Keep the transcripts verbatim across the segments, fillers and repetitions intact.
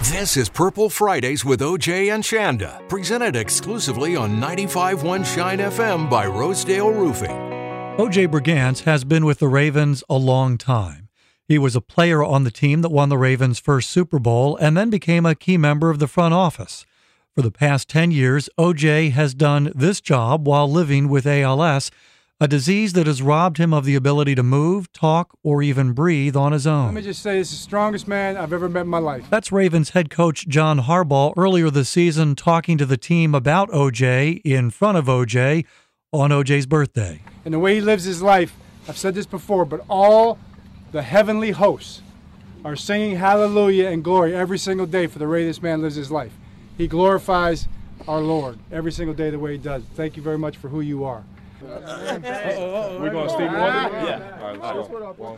This is Purple Fridays with O J and Shanda, presented exclusively on ninety-five point one Shine F M by Rosedale Roofing. O J Brigance has been with the Ravens a long time. He was a player on the team that won the Ravens' first Super Bowl and then became a key member of the front office. For the past ten years, O J has done this job while living with A L S, a disease that has robbed him of the ability to move, talk, or even breathe on his own. Let me just say, this is the strongest man I've ever met in my life. That's Ravens head coach John Harbaugh earlier this season talking to the team about O J in front of O J on O J's birthday. And the way he lives his life, I've said this before, but all the heavenly hosts are singing hallelujah and glory every single day for the way this man lives his life. He glorifies our Lord every single day the way he does. Thank you very much for who you are. We're going to Stevie Wonder? Yeah. All right, let's go.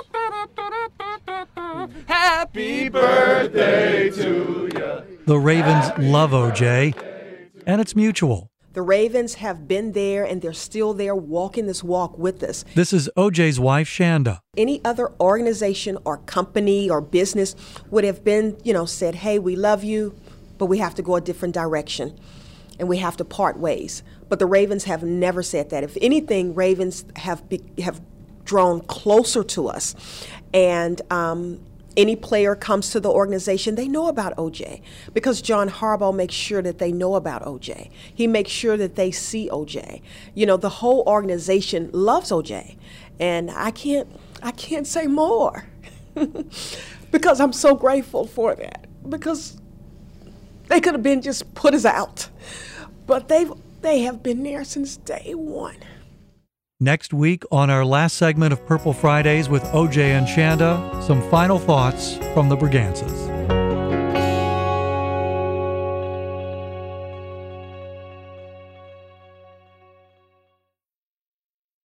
Happy birthday to you. The Ravens love O J, and it's mutual. The Ravens have been there, and they're still there walking this walk with us. This is O J's wife, Shanda. Any other organization or company or business would have been, you know, said, hey, we love you, but we have to go a different direction, and we have to part ways. But the Ravens have never said that. If anything, Ravens have be, have drawn closer to us. And um, any player comes to the organization, they know about O J because John Harbaugh makes sure that they know about O J. He makes sure that they see O J. You know, the whole organization loves O J. And I can't, I can't say more because I'm so grateful for that. Because they could have been just put us out. But they've They have been there since day one. Next week on our last segment of Purple Fridays with O J and Shanda, some final thoughts from the Brigances.